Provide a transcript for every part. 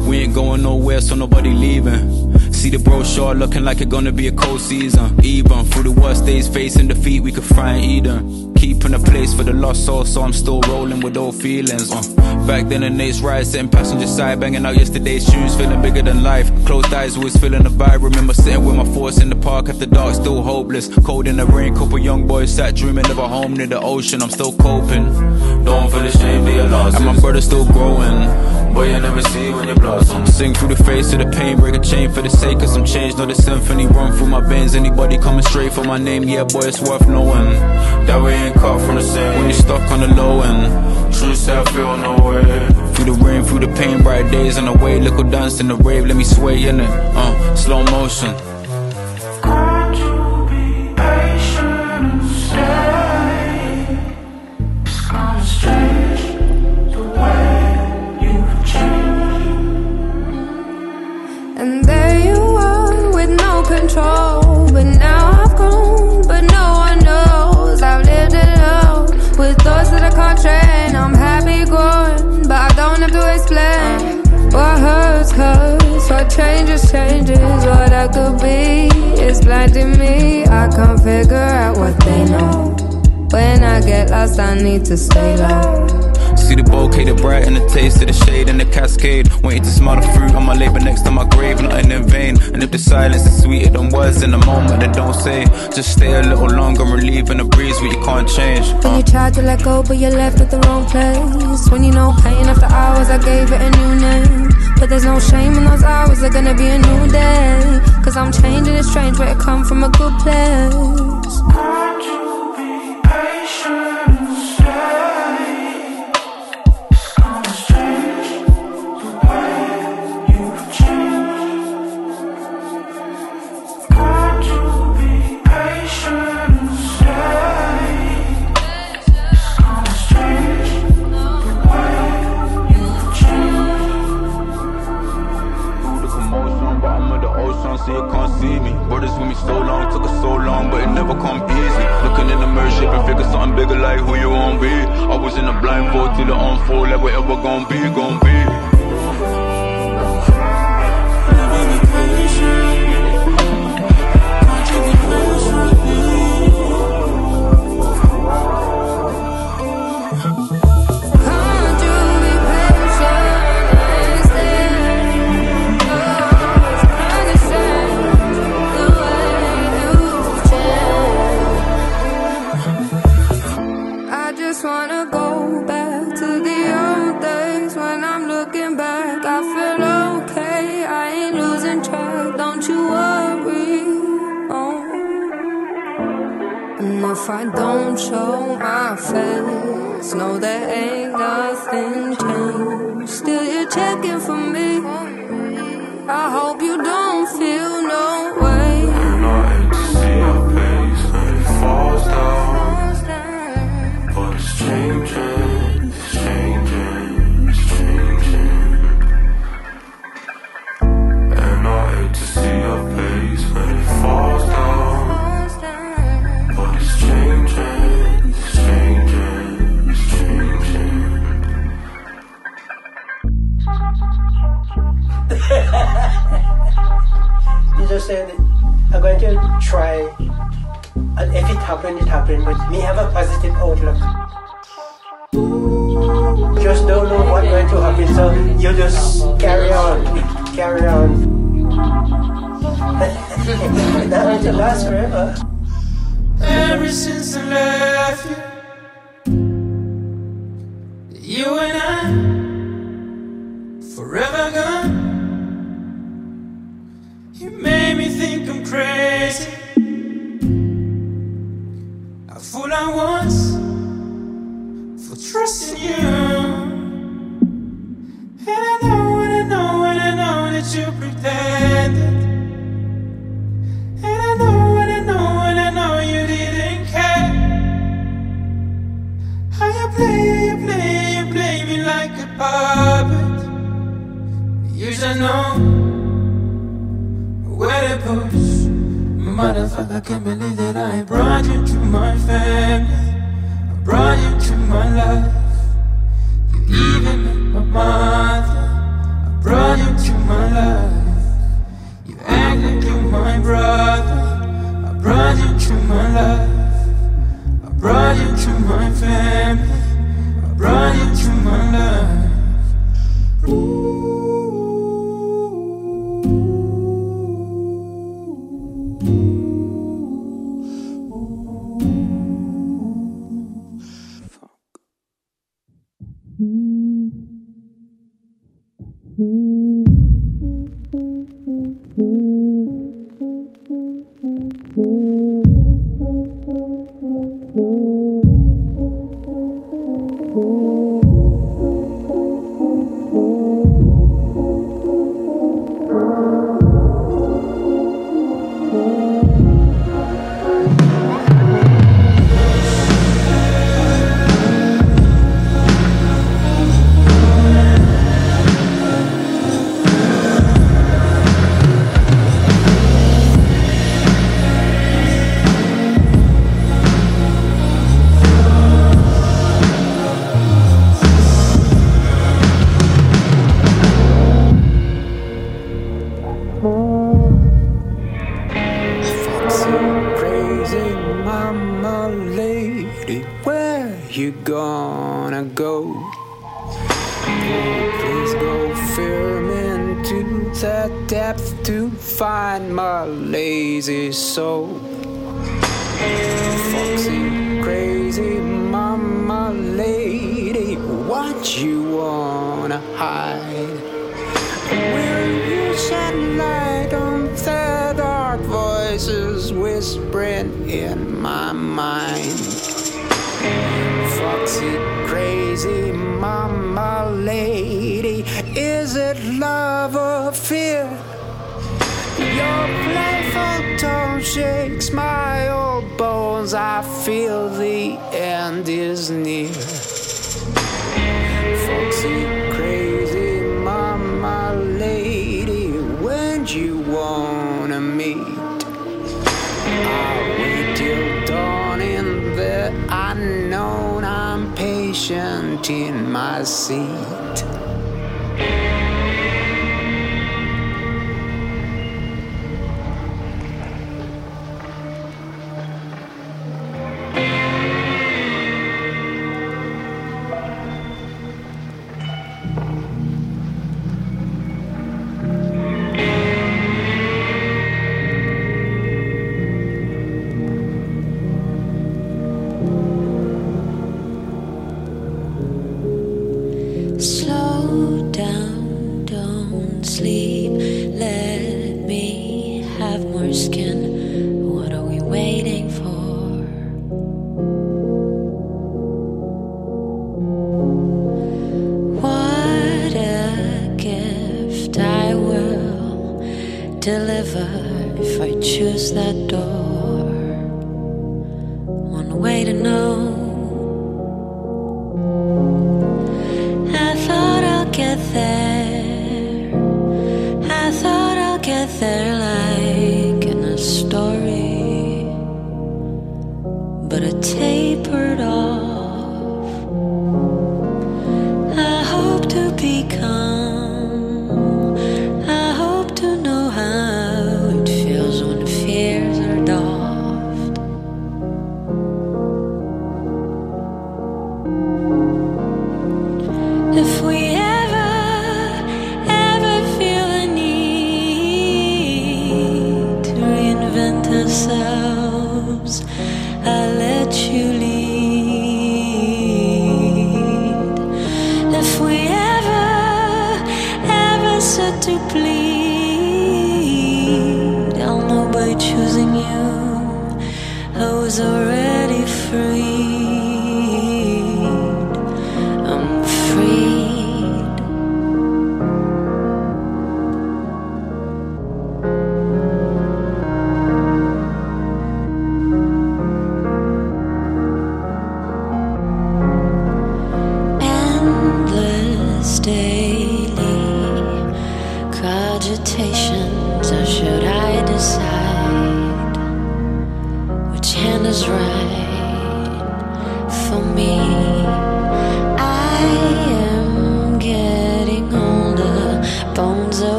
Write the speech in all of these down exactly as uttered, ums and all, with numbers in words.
We ain't going nowhere, so nobody leaving. See the brochure looking like it's gonna be a cold season. Even through the worst days, facing defeat, we could find Eden. Keeping a place for the lost soul, so I'm still rolling with old feelings. uh. Back then the Nate's ride, sitting passenger side, banging out yesterday's tunes, feeling bigger than life. Closed eyes, always feeling the vibe. Remember sitting with my thoughts in the park after dark, still hopeless. Cold in the rain, couple young boys sat dreaming of a home near the ocean. I'm still coping. Don't feel ashamed of your losses, and my brother's still growing. Boy, you never see when you blossom. Sing through the face of the pain, break a chain for the sake of some change. Know the symphony run through my veins. Anybody coming straight for my name, yeah boy, it's worth knowing that we ain't cut from the same. When you're stuck on the low end, true self feel no way. Through the rain, through the pain, bright days on the way. Little dance in the rave, let me sway in it, uh, slow motion. Can't you be patient and stay? It's kinda strange the way you've changed. And there you are with no control, but now I've grown, but no one knows I've lived alone with thoughts that I can't train. I'm happy growing, but I don't have to explain. What hurts, hurts, what changes, changes. What I could be is blinding me. I can't figure out what they know. When I get lost, I need to stay low. See the bouquet, the bright, and the taste of the shade and the cascade. Waiting to smell the fruit on my labor next to my grave, nothing in vain. And if the silence is sweeter than words in the moment, then don't say. Just stay a little longer, relieving the breeze what you can't change. uh. When you tried to let go, but you left at the wrong place. When you know pain after hours, I gave it a new name. But there's no shame in those hours, they're gonna be a new day. Cause I'm changing, it's strange, but it come from a good place. Can't you be patient and stay? It's kinda strange the way you've changed. Can't you be patient and stay? It's kinda strange the way you've changed. Through the commotion, bottom of the ocean, so you can't see me. Brothers with me so long, took us so long, but it never come easy. Looking in the mirror, shaping figure something bigger like who you won't be. I was in a blindfold till it unfold, like whatever gon' be, gon' be. I just wanna go back to the old days. When I'm looking back, I feel okay. I ain't losing track, don't you worry. Oh. And if I don't show my face, know there ain't nothing changed. Still you're checking for me. I hope you don't feel no way. And I hate to see your face when it falls down. But it's changing, it's changing, it's changing. And I hate to see your face when it falls down. But it's changing, it's changing, it's changing. You just said I'm going to try, and if it happens, it happens, but me have a positive outlook. Just don't know what's going to happen, so you just carry on, carry on. That going to last forever. Ever since I left you, you and I, forever gone. You made me think I'm crazy. I fool I was for trusting you. And I know, and I know, and I know that you pretended. And I know, and I know, and I know you didn't care. How you play, you play, you play me like a puppet. You should know where to push. Motherfucker, I can't believe that I brought you to my family. I brought you to my life. You even met my mother. I brought you In my seat.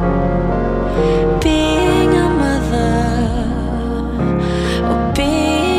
Being a mother or being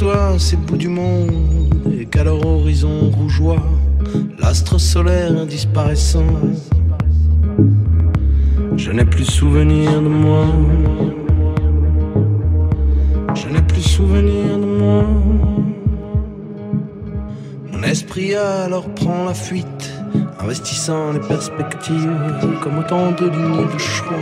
j'aperçois ces bouts du monde et qu'à leur horizon rougeoie, l'astre solaire disparaissant, je n'ai plus souvenir de moi. Je n'ai plus souvenir de moi. Mon esprit alors prend la fuite, investissant les perspectives comme autant de lignes de choix.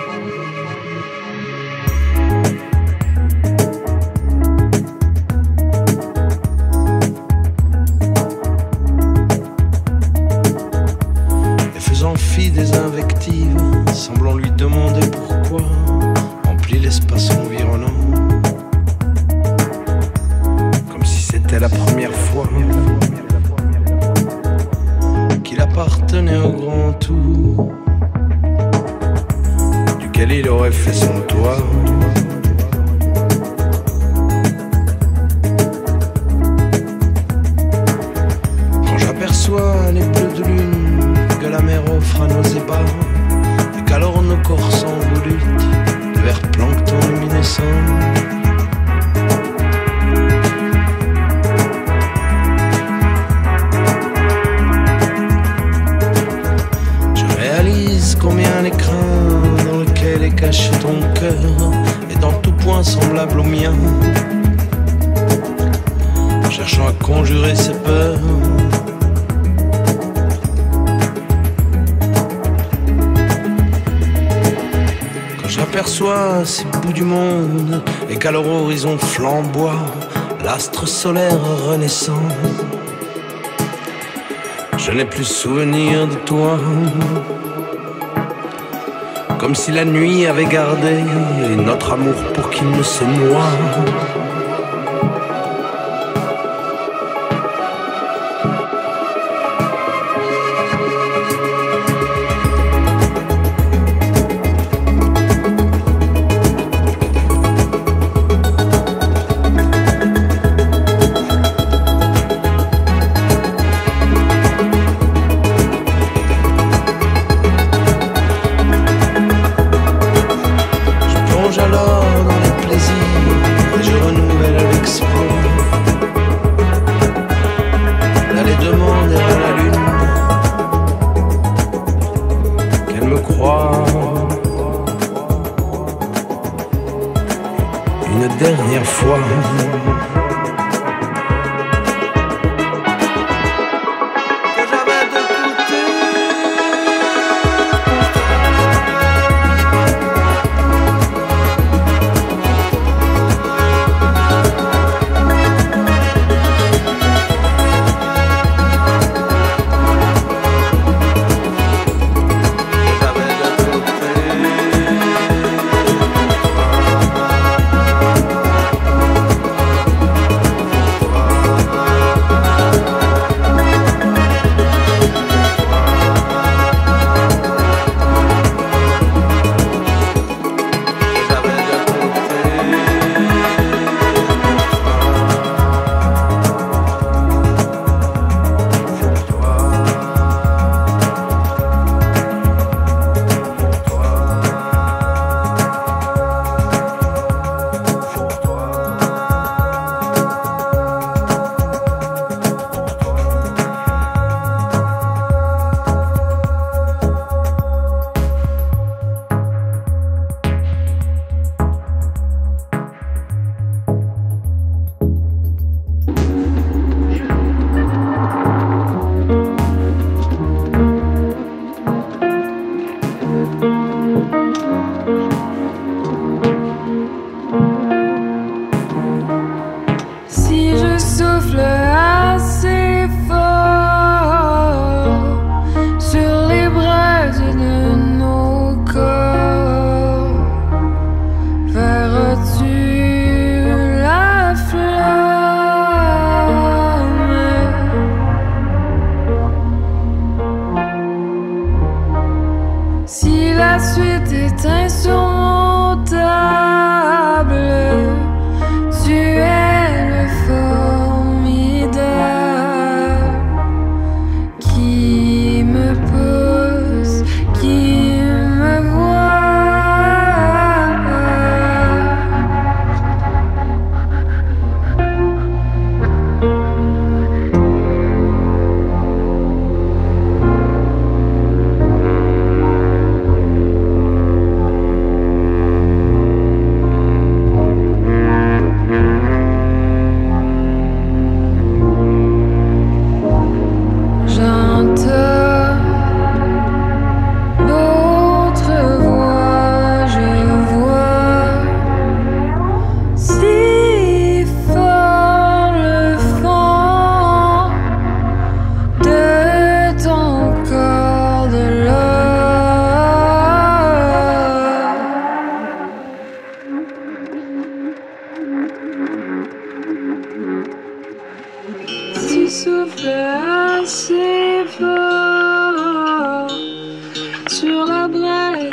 Et faisant fi des invectives, semblant lui demander pourquoi, emplit l'espace environnant. C'était la première fois qu'il appartenait au grand tour, duquel il aurait fait son toit. Quand j'aperçois les bleus de lune que la mer offre à nos ébats, et qu'alors nos corps s'envolutent de verre plancton luminescent, combien l'écrin dans lequel est caché ton cœur est dans tout point semblable au mien, cherchant à conjurer ses peurs. Quand j'aperçois ces bouts du monde et qu'à leur horizon flamboie l'astre solaire renaissant, je n'ai plus souvenir de toi. Comme si la nuit avait gardé notre amour pour qu'il ne se noie.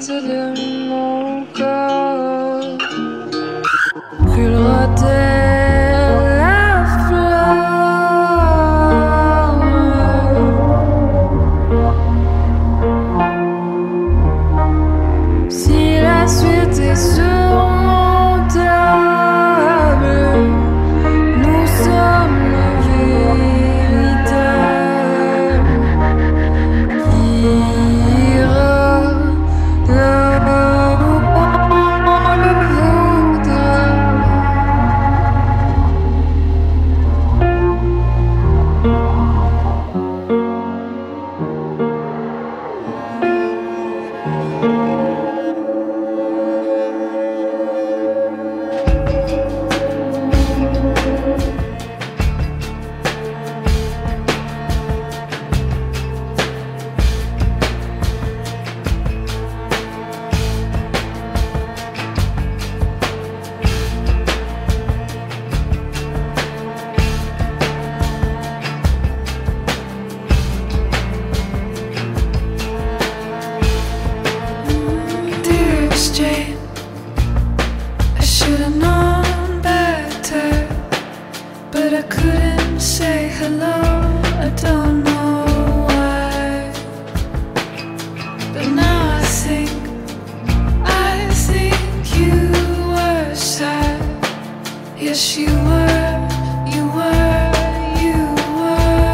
l'intensité de mon corps brûlera-t-elle la flamme? Si la suite est surmontable, nous sommes le véritable qui ira là où on le voudra. Dearest Jane, I should've known better, but I couldn't say hello. I don't know why, but now I think, I think you were sad. Yes, you were, you were, you were.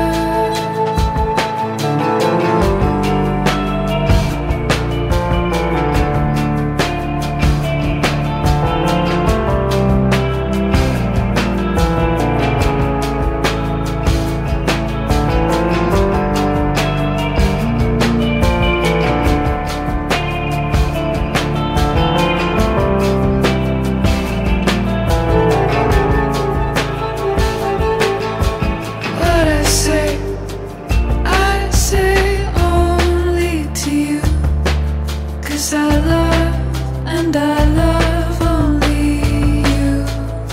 What I say, I say only to you, 'cause I love and I love only you.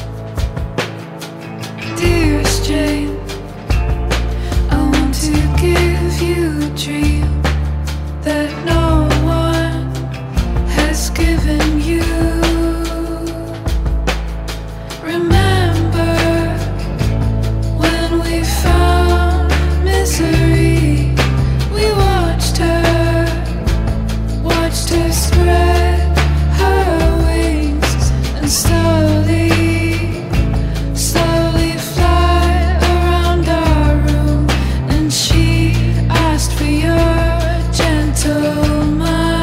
Dearest Jane, I want to give you a dream that no one has given you. Remember when we found misery, we watched her, watched her spread her wings and slowly, slowly fly around our room. And she asked for your gentle mind.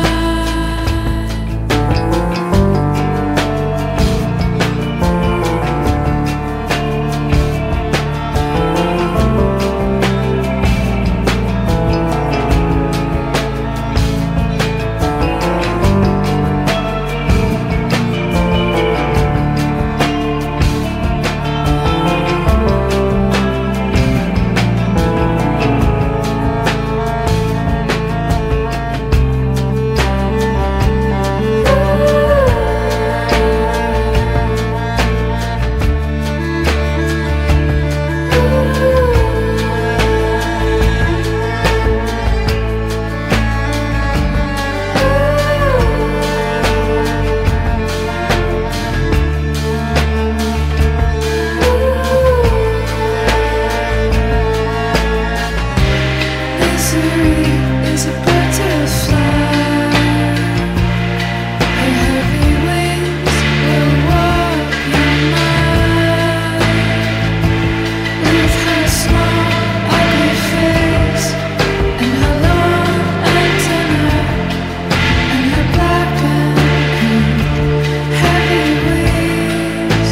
Misery is a butterfly. Her heavy wings will walk your mind. With her small, ugly face and her long antenna and her black and pink heavy wings.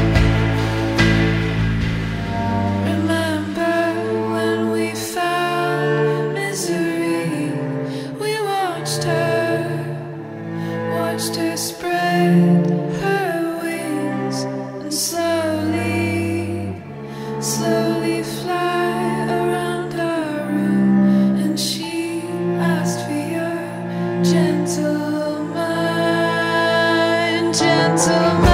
Remember when we found misery, we watched her, watched her spread her wings and slowly, slowly fly around our room. And she asked for your gentle mind, gentle mind.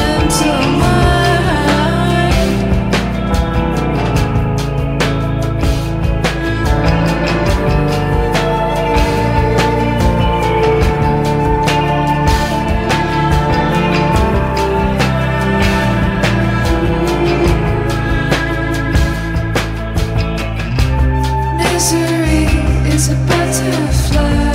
Gentle mind. misery is a butterfly.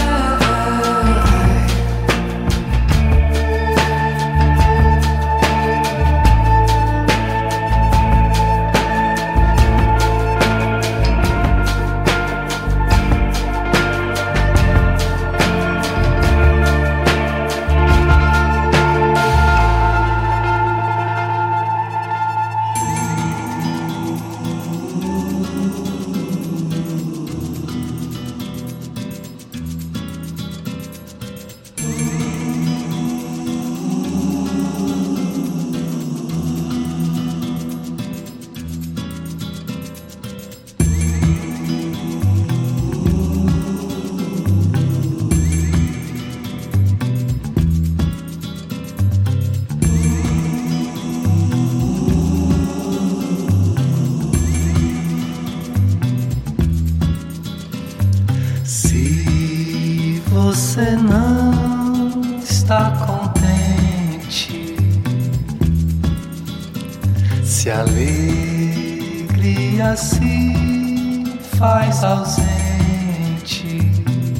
Você não está contente, se a alegria se faz ausente,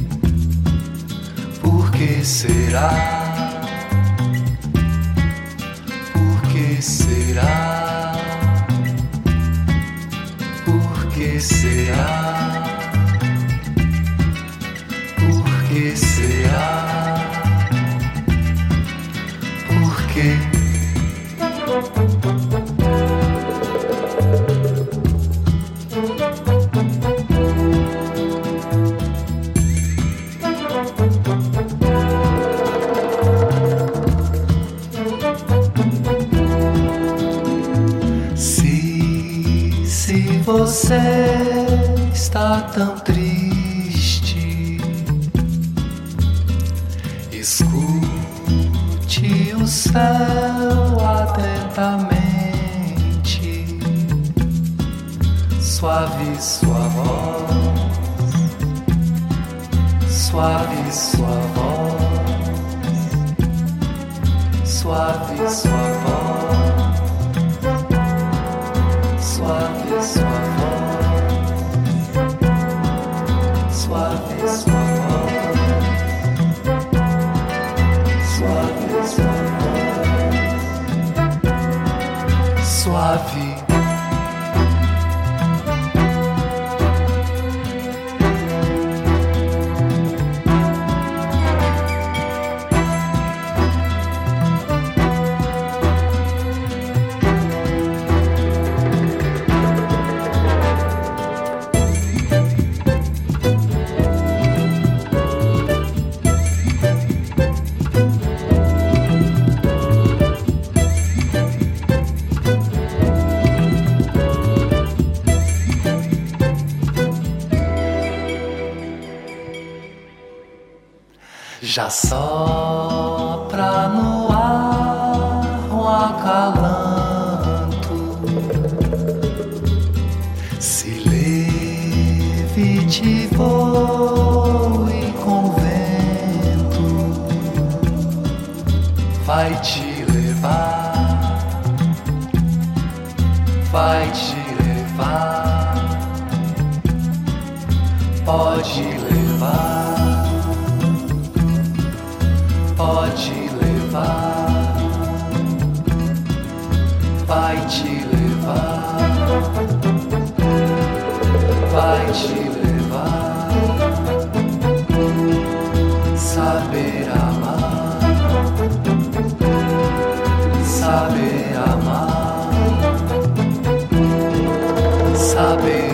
por que será? Por que será? Por que será? Por que será? Por quê? Se, se você está tão triste, escute o céu atentamente, suave sua voz, suave sua voz, suave sua voz, suave sua voz, suave sua voz. Suave, suave. Já sopra no ar um acalanto, se levite voe com vento, vai te levar, vai te levar, pode levar. Pode levar, vai te levar, vai te levar, saber amar, saber amar, saber.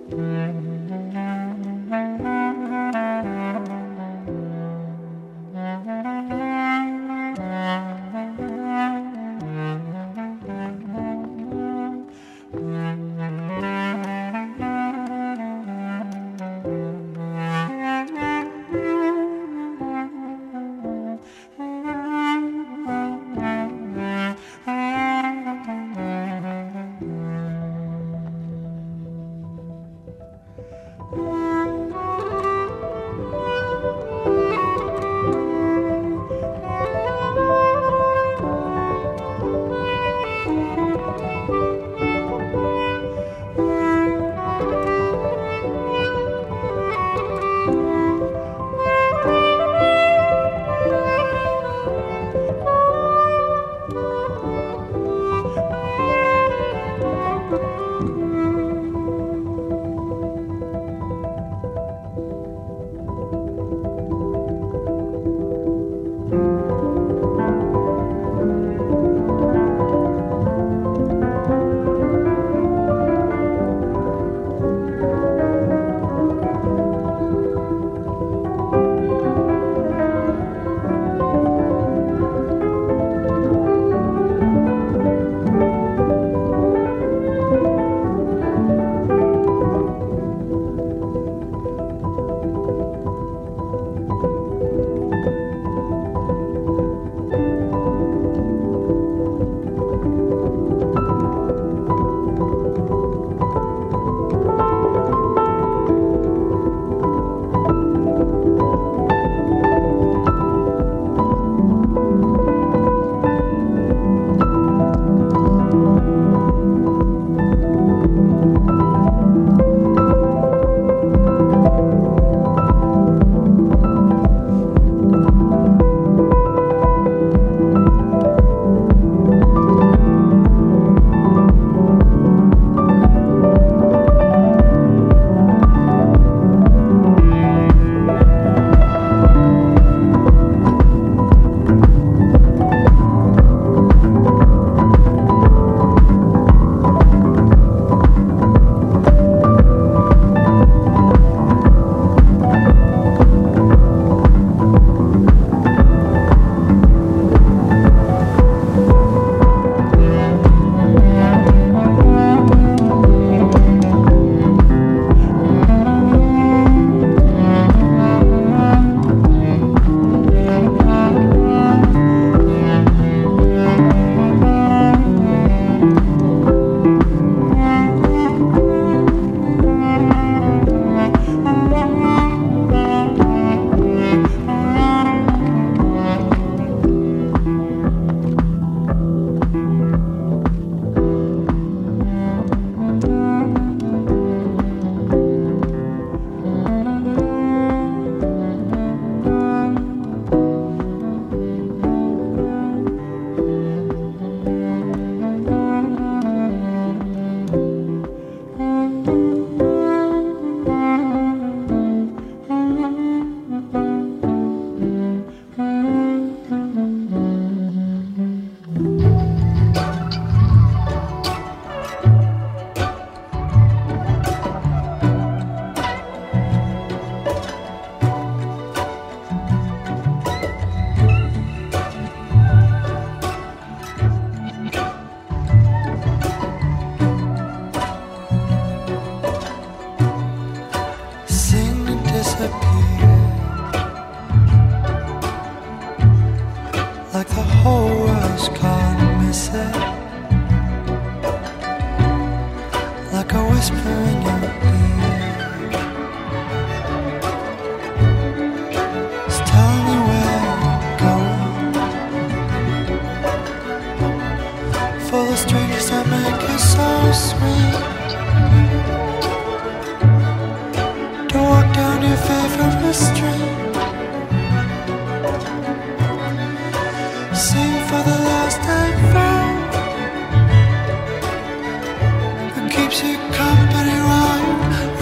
Keeps you company while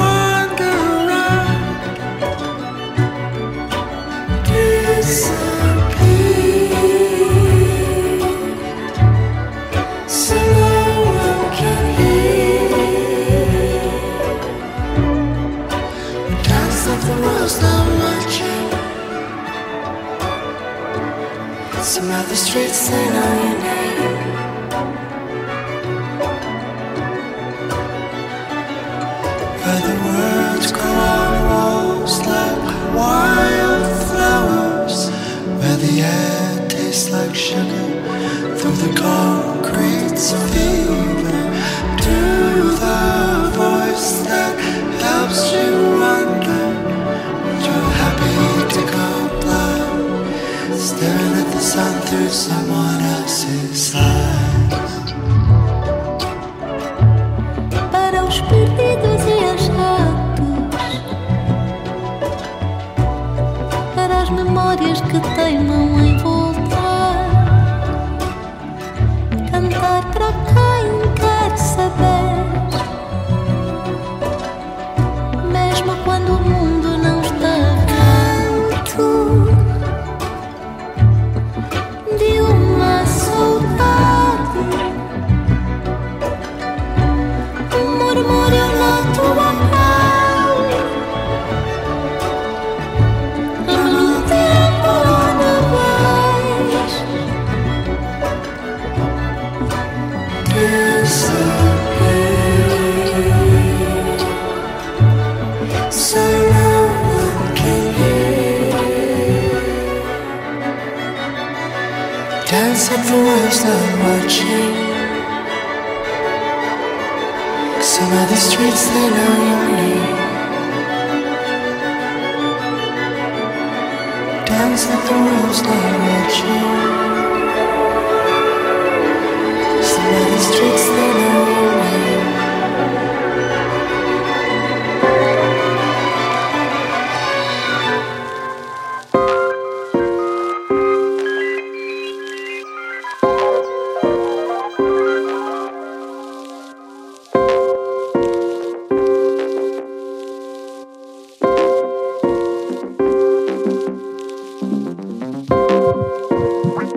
of the world's not watching. Some of the streets, they know your name. Where the words grow on walls like wildflowers, where the air tastes like sugar through the concrete's fever. To the voice that helps you wonder, you're happy to go blind, staring at the sun through someone else's eyes. Para os perdidos e os ratos, para as memórias que teimam em voltar, cantar para quem quer saber, mesmo quando o mundo não está canto de uma saudade, um murmúrio na tua voz, a melodia por onde vais. Disappear, so no one can hear. Dance like the world's not watching. Some of the streets, they know your name. Dance like the world's not watching. Some of the streets, they know your name. We'll be right back.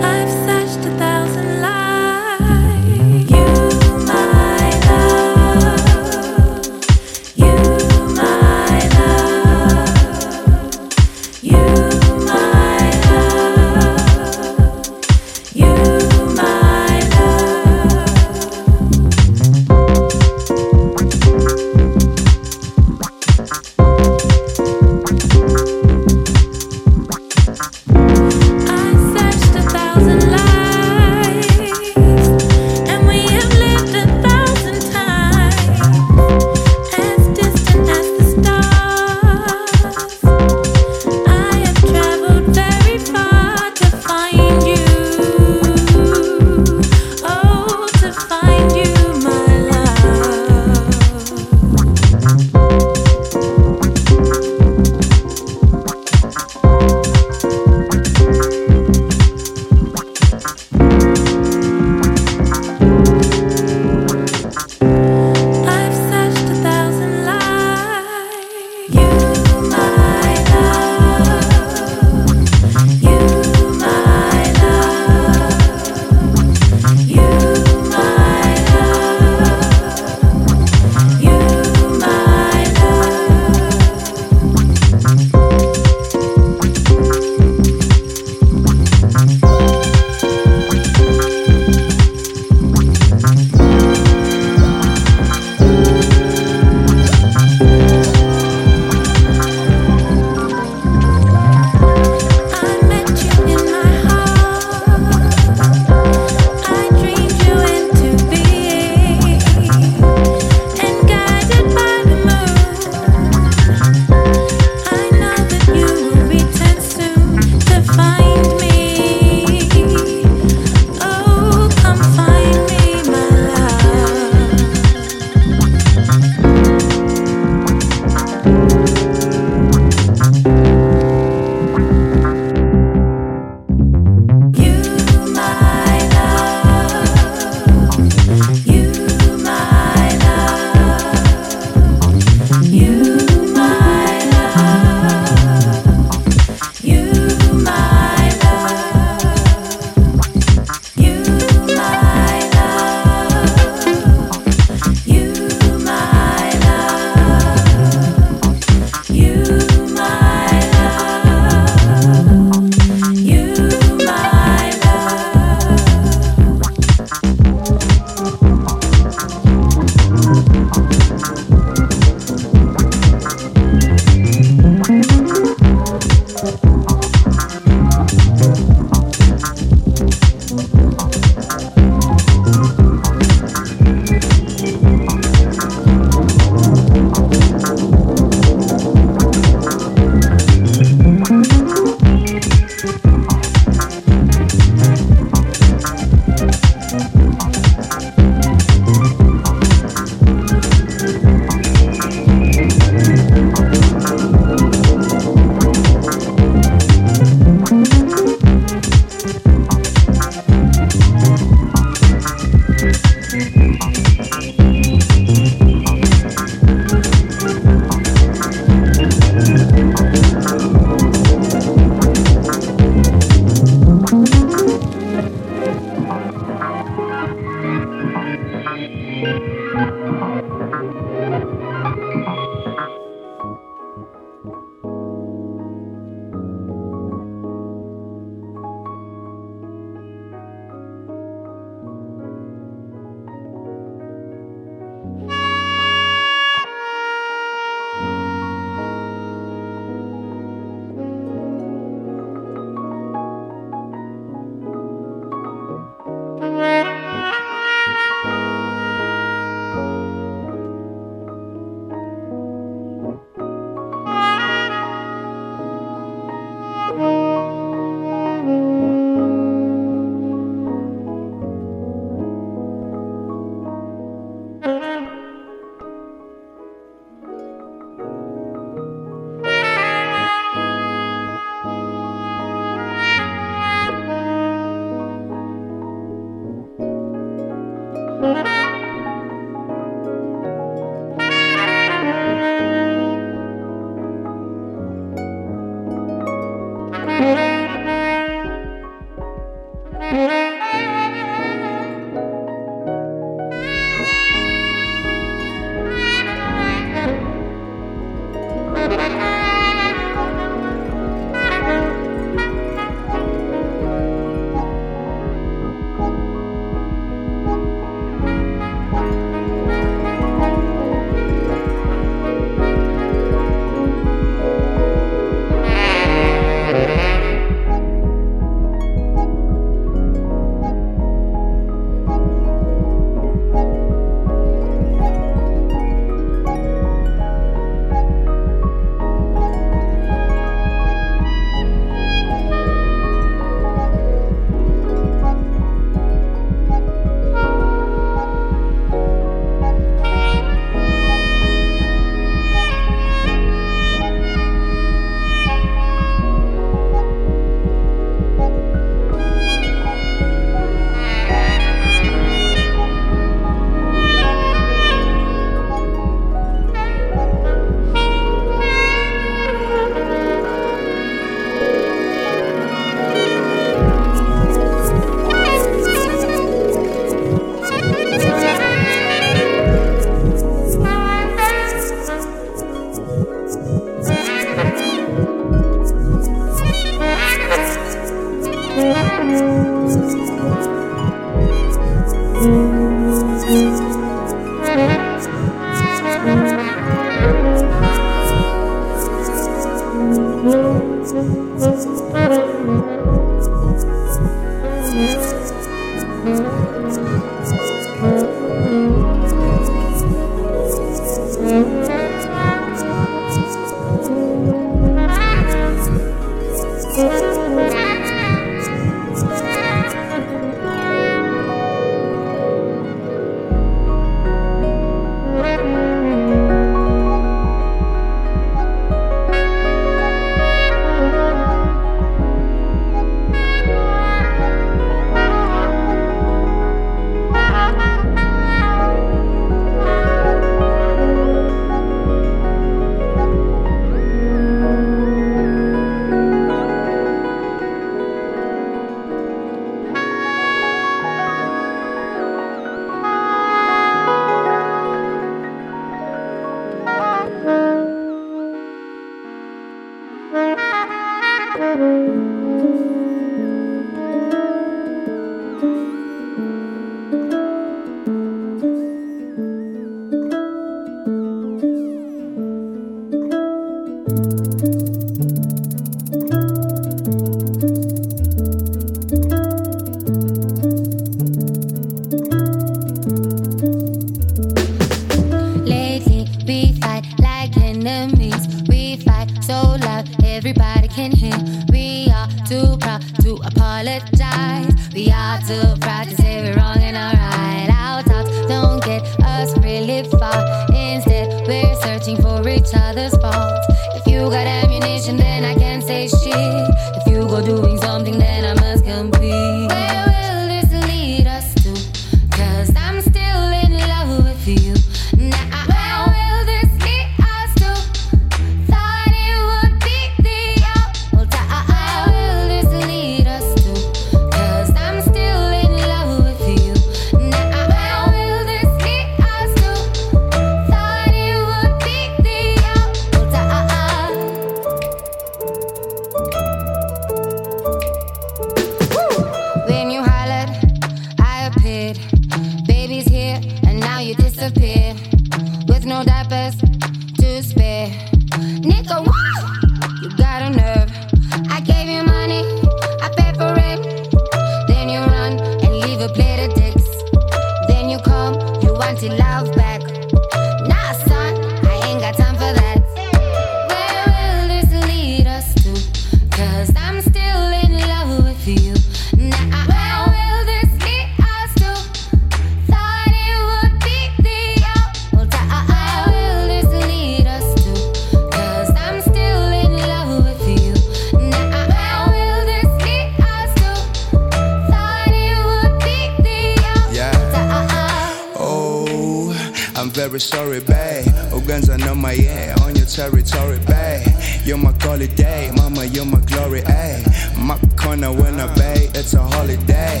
Very sorry, babe. Oh, guns are on my yeah, on your territory, babe. You're my holiday, mama, you're my glory, ayy. My corner when I babe, it's a holiday.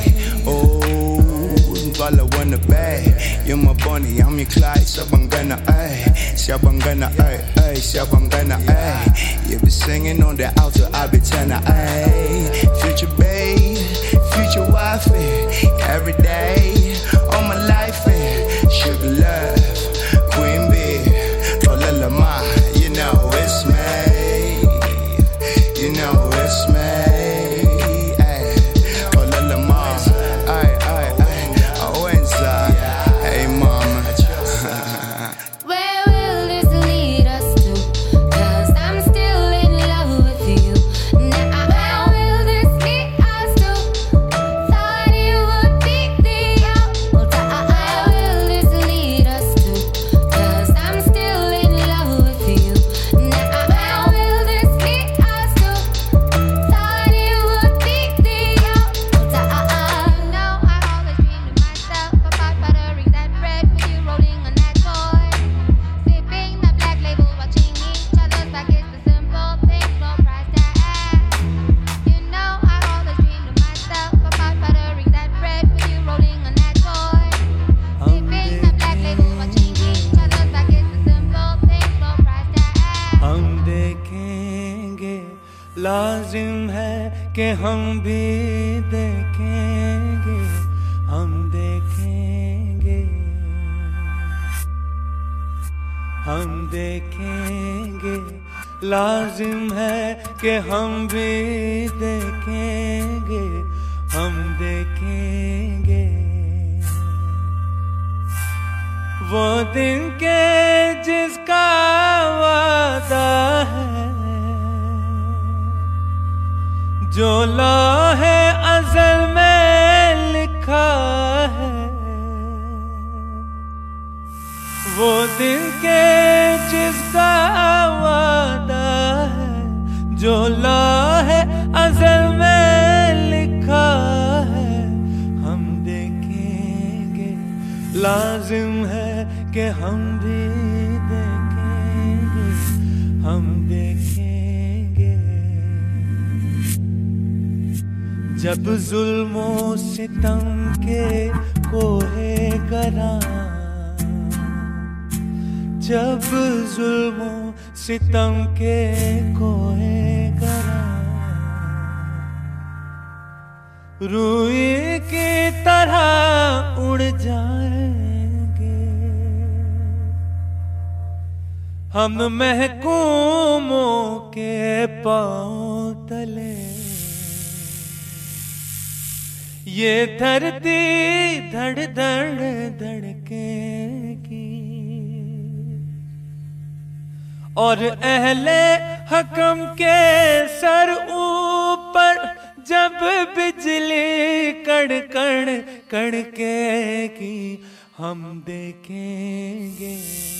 Oh, all I wanna babe. You're my bunny, I'm your Clyde, Shabangana, ayy. Shabangana, ayy, ayy, Shabangana, ayy. You be singing on the altar, I be tenor, ayy. Future babe, future wifey, every day, all my life, eh. Sugar love. Queen bee, Tolala Ma, you know it's me, you know it's me, ay, Tolala Ma, ay, ay, ay, oh, inside, hey mama. Where will this lead us to? Cause I'm still in love with you. Now, where will this lead us to? Thought it would be the out. Where will this lead us to? लाजिम है कि हम भी देखेंगे, हम देखेंगे, हम देखेंगे, लाजिम है कि हम भी देखेंगे, हम देखेंगे वो दिन के जिसका वादा है, जो लौहे अज़ल में लिखा है। वो दिन के जिसका वादा है, जो लौहे अज़ल में लिखा है। हम देखेंगे, लाजिम है कि हम भी देखेंगे, हम देखेंगे जब जुल्मों सितम के कोहे गरा, जब जुल्मों सितम के कोहे गरा रूई की तरह उड़ जाएंगे, हम महकूमों के पांव तले। ये धरती धड़ धड़ धड़केगी और अहले हकम के सर ऊपर जब बिजली कड़कड़ कड़केगी, हम देखेंगे,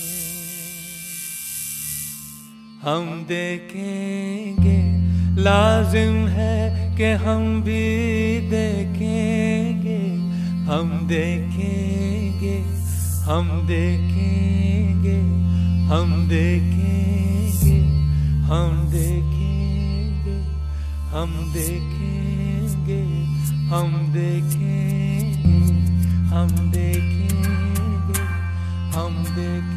हम देखेंगे। लाजिम है कि हम भी देखेंगे, हम देखेंगे, हम देखेंगे, हम देखेंगे, हम देखेंगे, हम देखेंगे, हम देखेंगे, हम देखेंगे, हम देखेंगे।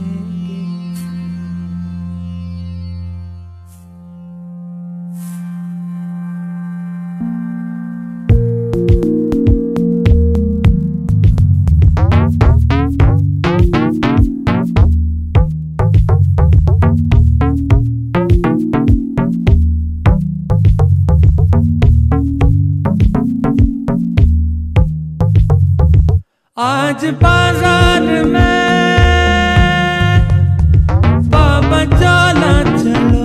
आज बाजार में बाबा चला चलो,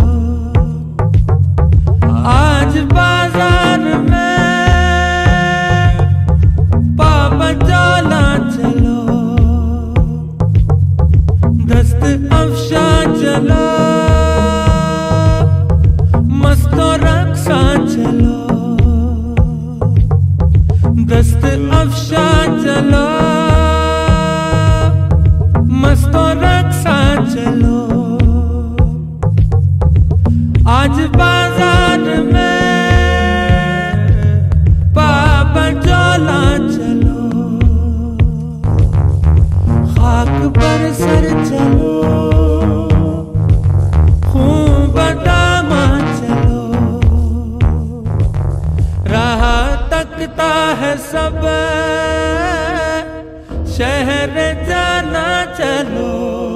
आज बाजार में बाबा चला चलो, दस्त अफशा चलो, मस्तो रक्सा चलो, दस्त अफशा चलो, मस्तो रक्सा चलो। आज बाजार में बाबा चला चलो, खाक पर सर चलो, खून बदामा चलो, राह तकता है सब शहर जाना चलो।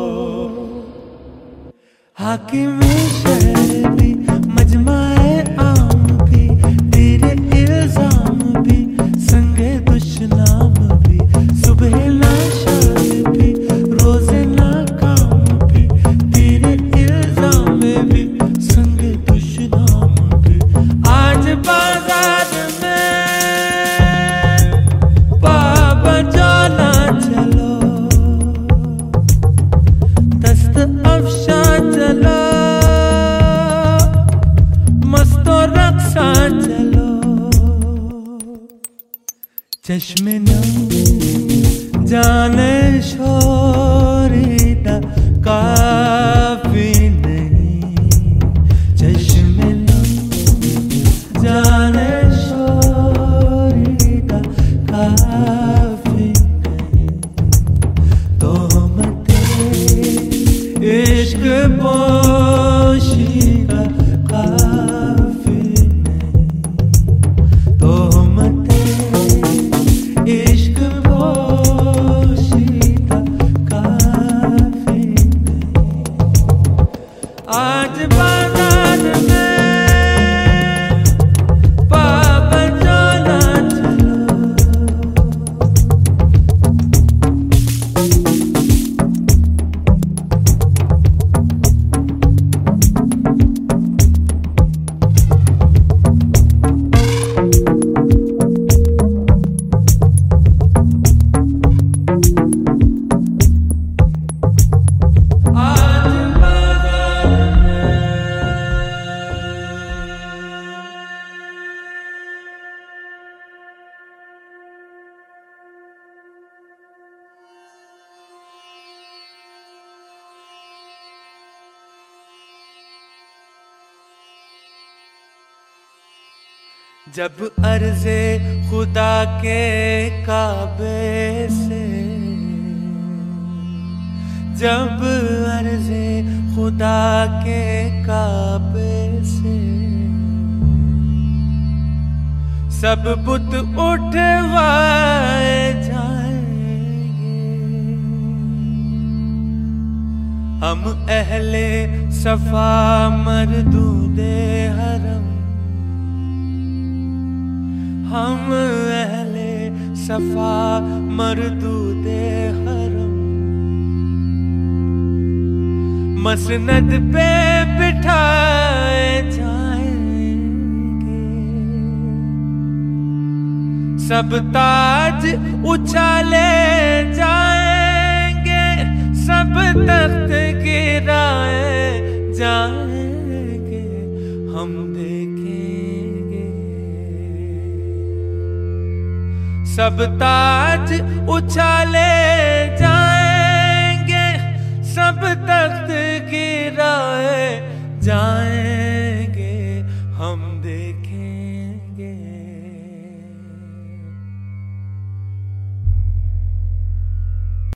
हाकिम शहर भी मजमाए आम भी, तेरे इल्जाम भी संगे दुश्नाम भी, सुबह ना शाम भी रोजे ना काम भी, तेरे इल्जाम भी संगे दुश्नाम भी। आज बाजार चश्मे नम जाने शोरीदा काफी नहीं, चश्मे नम जाने शोरीदा काफी नहीं, तोहमते इश्क पोशीदा काफी नहीं, तोहमते इश्क पोशीदा काफी जब अर्ज़े खुदा के काबे से, जब अर्ज़े खुदा के काबे से सब बुत उठवाए जाएंगे, हम अहले सफा मरदूदे हरम, हम अहले सफा मरदूदे हरम मसनद पे बिठाए जाएंगे, सब ताज उछाले जाएंगे, सब तख्त गिराए जाएंगे, हम देखेंगे। सब ताज उछाले जाएंगे, सब तख्त गिराए जाएंगे, हम देखेंगे।